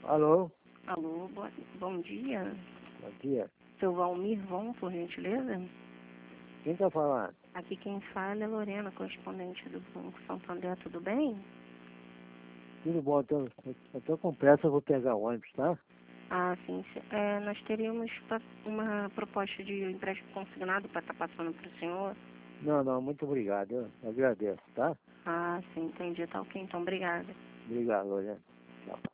Alô? Alô, bom dia. Bom dia. Seu Valmir Von, por gentileza? Quem tá falando? Aqui quem fala é Lorena, correspondente do Banco Santander, tudo bem? Tudo bom, eu tô com pressa, eu vou pegar o ônibus, tá? Ah, sim. Nós teríamos uma proposta de empréstimo consignado para estar passando para o senhor. Não, muito obrigado, eu agradeço, tá? Ah, sim, entendi. Tá ok, então, obrigada. Obrigado, Lorena. Tchau.